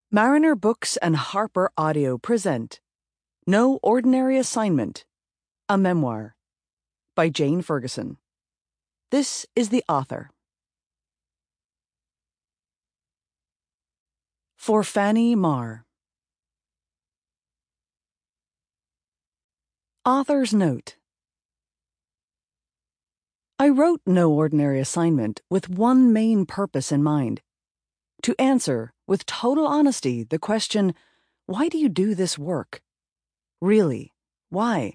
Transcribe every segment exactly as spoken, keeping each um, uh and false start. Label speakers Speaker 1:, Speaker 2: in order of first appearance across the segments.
Speaker 1: Mariner Books and Harper Audio present No Ordinary Assignment, a Memoir by Jane Ferguson. This is the author. For Fanny Marr. Author's Note. I wrote No Ordinary Assignment with one main purpose in mind: to answer, with total honesty, the question, why do you do this work? Really, why?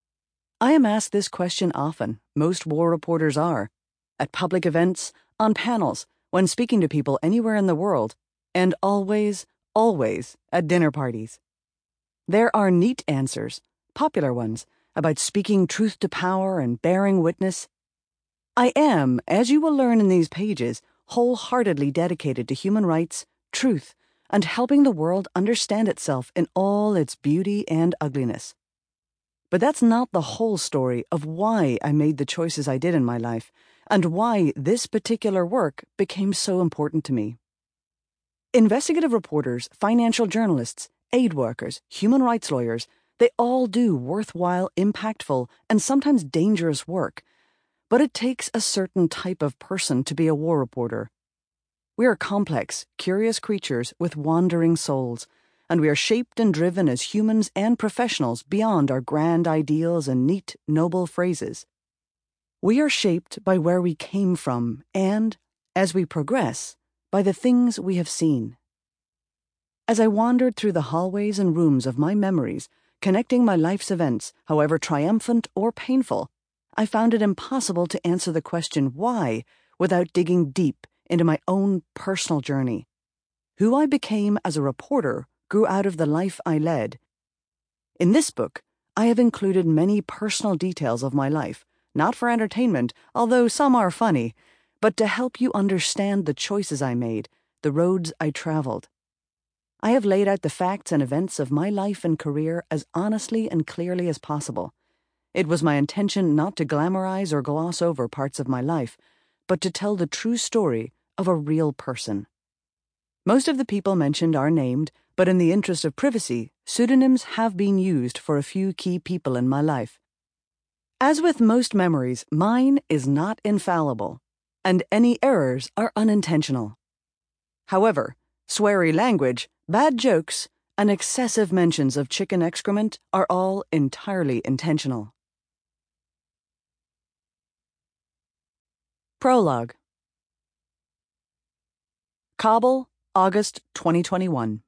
Speaker 1: I am asked this question often, most war reporters are, at public events, on panels, when speaking to people anywhere in the world, and always, always at dinner parties. There are neat answers, popular ones, about speaking truth to power and bearing witness. I am, as you will learn in these pages, wholeheartedly dedicated to human rights, truth, and helping the world understand itself in all its beauty and ugliness. But that's not the whole story of why I made the choices I did in my life, and why this particular work became so important to me. Investigative reporters, financial journalists, aid workers, human rights lawyers, they all do worthwhile, impactful, and sometimes dangerous work. But it takes a certain type of person to be a war reporter. We are complex, curious creatures with wandering souls, and we are shaped and driven as humans and professionals beyond our grand ideals and neat, noble phrases. We are shaped by where we came from and, as we progress, by the things we have seen. As I wandered through the hallways and rooms of my memories, connecting my life's events, however triumphant or painful, I found it impossible to answer the question why without digging deep into my own personal journey. Who I became as a reporter grew out of the life I led. In this book, I have included many personal details of my life, not for entertainment, although some are funny, but to help you understand the choices I made, the roads I traveled. I have laid out the facts and events of my life and career as honestly and clearly as possible. It was my intention not to glamorize or gloss over parts of my life, but to tell the true story of a real person. Most of the people mentioned are named, but in the interest of privacy, pseudonyms have been used for a few key people in my life. As with most memories, mine is not infallible, and any errors are unintentional. However, sweary language, bad jokes, and excessive mentions of chicken excrement are all entirely intentional. Prologue. Kabul, August twenty twenty-one.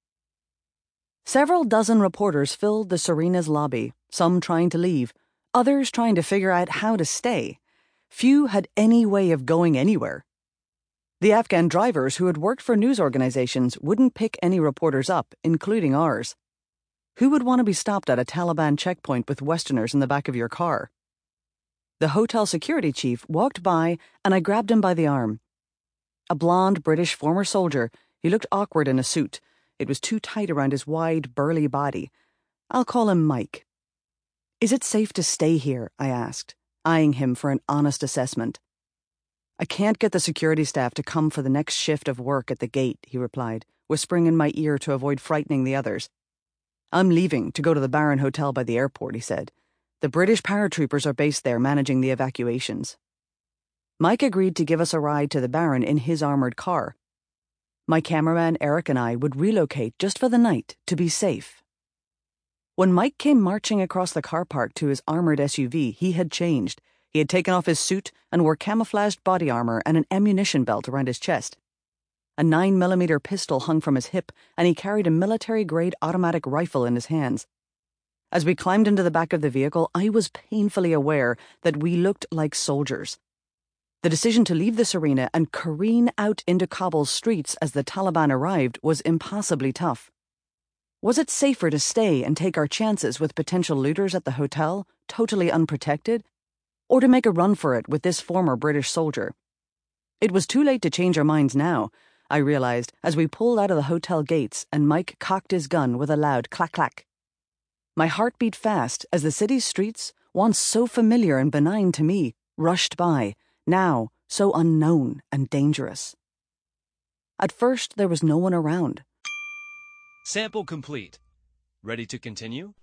Speaker 1: Several dozen reporters filled the Serena's lobby, some trying to leave, others trying to figure out how to stay. Few had any way of going anywhere. The Afghan drivers who had worked for news organizations wouldn't pick any reporters up, including ours. Who would want to be stopped at a Taliban checkpoint with Westerners in the back of your car? The hotel security chief walked by, and I grabbed him by the arm. A blonde British former soldier, he looked awkward in a suit. It was too tight around his wide, burly body. I'll call him Mike. "Is it safe to stay here?" I asked, eyeing him for an honest assessment. "I can't get the security staff to come for the next shift of work at the gate," he replied, whispering in my ear to avoid frightening the others. "I'm leaving to go to the Baron Hotel by the airport," he said. "The British paratroopers are based there managing the evacuations." Mike agreed to give us a ride to the Baron in his armored car. My cameraman Eric and I would relocate just for the night to be safe. When Mike came marching across the car park to his armored S U V, he had changed. He had taken off his suit and wore camouflaged body armor and an ammunition belt around his chest. A nine millimeter pistol hung from his hip, and he carried a military-grade automatic rifle in his hands. As we climbed into the back of the vehicle, I was painfully aware that we looked like soldiers. The decision to leave the Serena and careen out into Kabul's streets as the Taliban arrived was impossibly tough. Was it safer to stay and take our chances with potential looters at the hotel, totally unprotected, or to make a run for it with this former British soldier? It was too late to change our minds now, I realized as we pulled out of the hotel gates and Mike cocked his gun with a loud clack-clack. My heart beat fast as the city's streets, once so familiar and benign to me, rushed by, now so unknown and dangerous. At first, there was no one around.
Speaker 2: Sample complete. Ready to continue?